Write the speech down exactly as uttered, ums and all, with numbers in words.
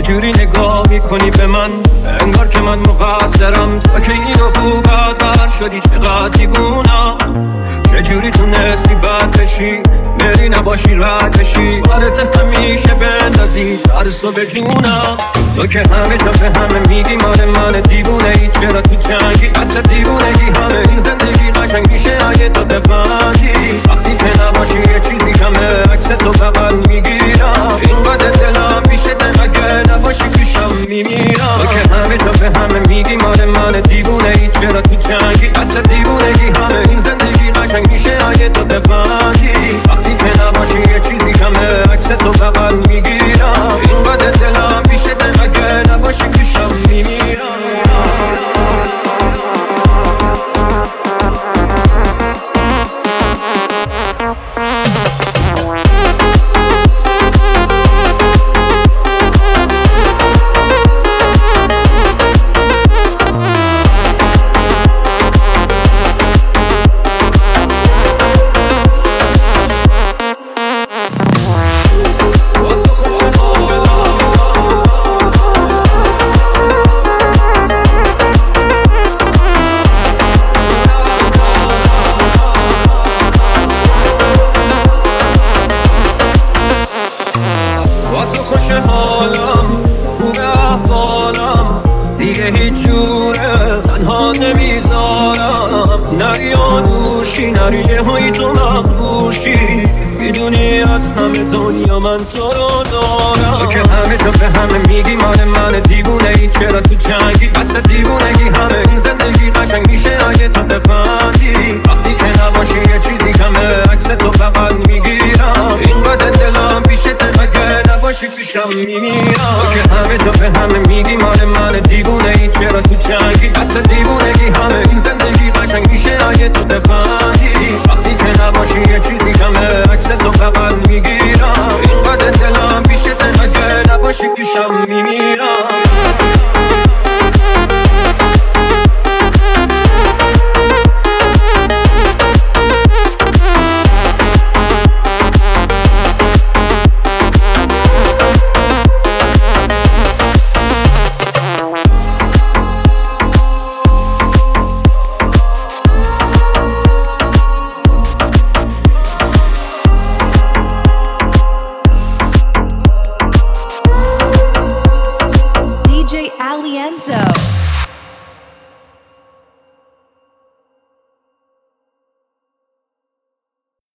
جوری نگاه میکنی به من انگار که من مقصرم، تو که اینو خوب از بر شدی چقدر دیوونم. چجوری تونستی بد بشی بری نباشی رد بشی، بارت همیشه بندازی ترسو بدونم. تو که همه جا به همه میگی مال من دیوونه ای، چرا تو جنگی اصلا دیوونگی همه این زندگی قشنگ میشه اگه تو بخندی. وقتی که نباشی یه چیزی کمه عکس تو بغل میگیرم، اینقدر دلم میشه اگه نباشی پیشم میمیرم. تو که همه جا به همه میگی مال من دیوونه ای، چرا تو جنگی اصلا دیوونگی همه این زندگی قشنگ میشه اگه تو بخندی. وقتی که نباشی یه چیزی کمه عکس تو بغل میگیرم، اینقدر دلم میشه اگه نباشی پیشم میمیرم. خوش حالم خوبه احوالم دیگه هیچ جوره تنها نمیذارم. نری یا دوشی نری یه هایی تو مخبوشی، میدونی از همه دنیا من تو رو دارم. تو که همه جا به همه میگی مال من دیوونه ای، چرا تو جنگی اصلا دیوونگی همه این زندگی قشنگ میشه اگه تو بخندی. وقتی که نباشی یه چیزی کمه عکس تو بغل میگیرم، اینقدر دلم پیشت اگه نباشی پیشم میمیرم. تو که همه جا به همه میگی مال من دیوونه ای، چرا تو جنگی اصلا دیوونگی همه این زندگی قشنگ میشه اگه تو بخندی. وقتی که نباشی یه چیزی کمه عکس تو بغل میگیرم، اینقدر دلم پیشت اگه نباشی پیشم میمیرم.